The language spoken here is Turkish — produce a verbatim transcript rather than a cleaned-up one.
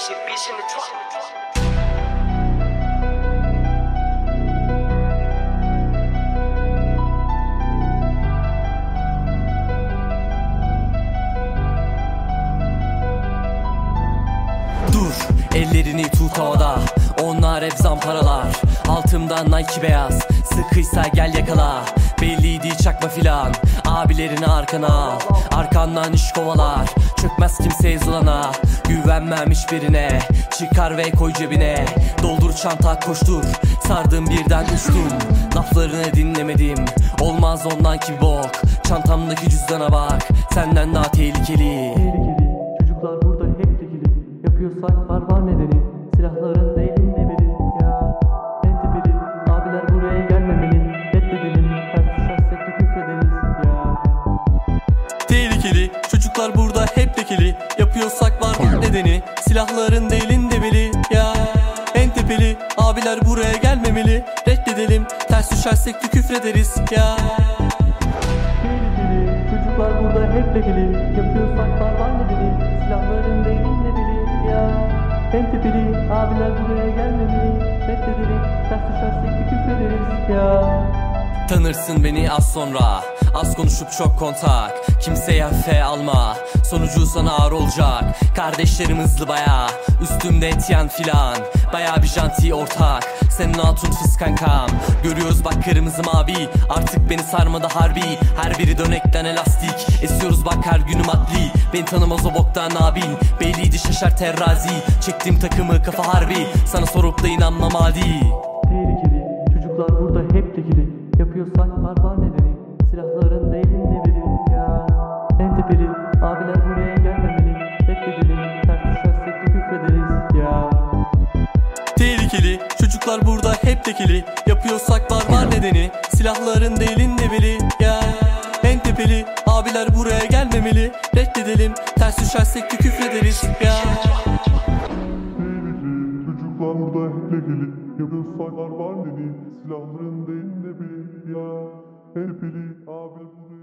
shit, bitch in the trunk. Dur, ellerini tut havada. Onlar hep zamparalar. Altımdan Nike beyaz. Sıkıysa gel yakala. Belliydi çakma filan. Abilerini arkana al. Arkandan iş kovalar. Çökmez kimseye zulana. Güvenmem hiçbirine. Çıkar ve koy cebine. Doldur çanta koştur. Sardım birden uçtum. Laflarını dinlemedim. Olmaz ondan ki bok. Çantamdaki cüzdana bak. Senden daha tehlikeli. Tehlikeli, çocuklar burada hep tekili. Yapıyorsak var var nedeni. Silahların da elinde biri ya. En tepeli, abiler buraya gelmemeli. Reddedelim, ters düşersek de küfrederiz ya. Tehlikeli, çocuklar burada hep tekeli. Yapıyorsak var var nedeni. Silahların da elinde biri ya. En tepeli, abiler buraya gelmemeli. Reddedelim, ters düşersek de küfrederiz ya. Tehlikeli, çocuklar burada hep tekeli. Yapıyorsak var var nedeni. Silahların da elinde biri ya. En tepeli, abiler buraya gelmemeli. Reddedelim, ters düşersek de küfrederiz ya. Tanırsın beni az sonra. Az konuşup çok kontak. Kimseye hafife alma. Sonucu sana ağır olacak. Kardeşlerim hızlı baya. Üstümde etyen filan. Baya bir janti ortak. Senin hatun fıs kankam. Görüyoruz bak kırmızı mavi. Artık beni sarmadı harbi. Her biri dönekten elastik. Esiyoruz bak her günüm adli. Beni tanımaz o boktan abin. Belliydi şaşar terrazi. Çektim takımı kafa harbi. Sana sorup da inanmam adi. Tehlikeli, çocuklar burada hep tekili. Yapıyorsak var var nedeni. Silahların da elinde biri ya. En tepeli, abiler buraya gelmemeli. Reddedelim, ters düşersek de küfrederiz ya. Tehlikeli, çocuklar burada hep tekeli. Yapıyorsak var var nedeni. Silahların da elinde biri ya. En tepeli, abiler buraya gelmemeli. Reddedelim, ters düşersek de küfrederiz ya. Çocuklar burada hep lekeli. Yapıyorsak var var dedi. Silahların da elinde biri ya. Her biri abi burada